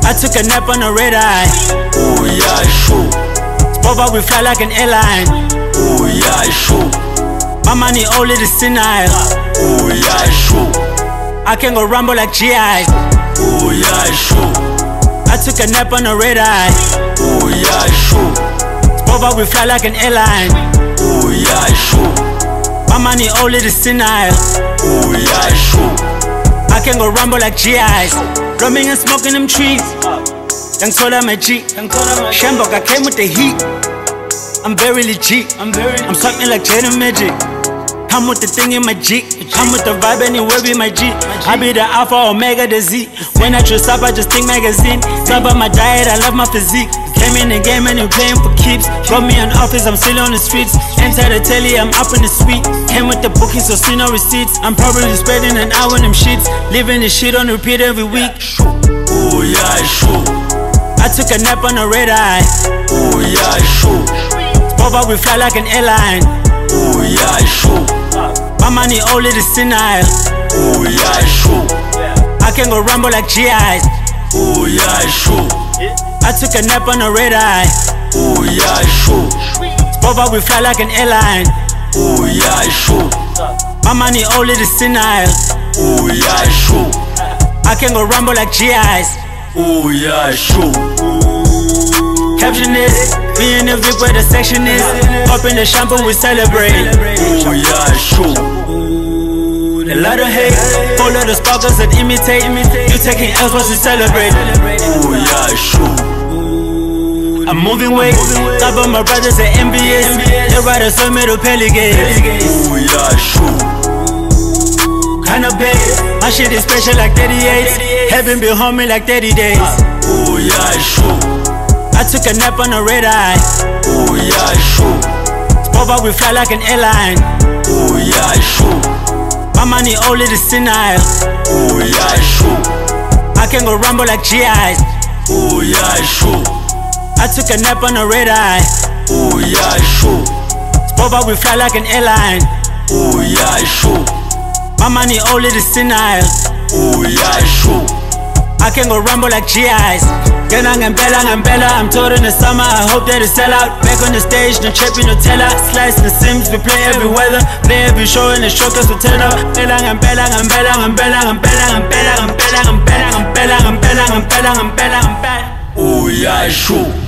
I took a nap on a red eye. Oh yeah, sure. Spova, we fly like an airline. Oh yeah, sure. My money all it is senile. Oh yeah, sure. I can go rumble like GI. Oh yeah, sure. I took a nap on a red eye. Oh yeah, sure. Spova, we fly like an airline. Oh yeah, sure. My money all it is senile. Oh yeah, sure. I can go rumble like GIs. Drumming and smoking them trees. Young Tola my G. Shambok, I came with the heat. I'm very legit. I'm something like Jada Magic. Come with the thing in my G. Come with the vibe anywhere with my G. I be the Alpha Omega the Z. When I dress up, I just think magazine. Talk about my diet, I love my physique. Came in the game and you're playing for keeps. Got me an office, I'm still on the streets. Enter the telly, I'm up in the suite. Came with the booking, so see no receipts. I'm probably spending an hour in them sheets. Living this shit on repeat every week. Oh yeah, sure. I took a nap on a red eye. Oh yeah, sure. Spova, we fly like an airline. Oh yeah, sure. My money all it is senile. Oh yeah, sure. I can go rumble like GIs. Oh yeah, sure. I took a nap on a red eye. Oh yeah, sure. Spova, we fly like an airline. Oh yeah, sure. My money all it is senile. Oh yeah, sure. I can go rumble like GIs. Oh yeah, sure. Caption is, we in the VIP where the section is. Up in the shampoo, we celebrate. Oh yeah, sure. A lot of hate, full of the sparkles that imitate. You taking L's once you celebrate. Oh yeah, sure. I'm moving weight, top of my brothers at MBS. They ride a swim middle pelicans. Oh yeah, sure. Kinda big, my shit is special like 38. Heaven be home me like 30 days. Oh yeah, sure. I took a nap on a red eye. Oh yeah, sure. Spova, we fly like an airline. Oh yeah, sure. My money all it is senile. Oh yeah, sure. I can go rumble like GIs. Oh yeah, sure. I took a nap on a red eye. Oh yeah, sure. Spova, we fly like an airline. Oh yeah, sure. My money all it is senile. Oh yeah, sure. I can go rumble like GIs. Ngempela, I'm told in the summer, I hope that it sell out. Back on the stage, no Cheppy, no teller. Slice the Sims, we play every weather. Play every show and the show cause we turn up. Oh yeah, sure.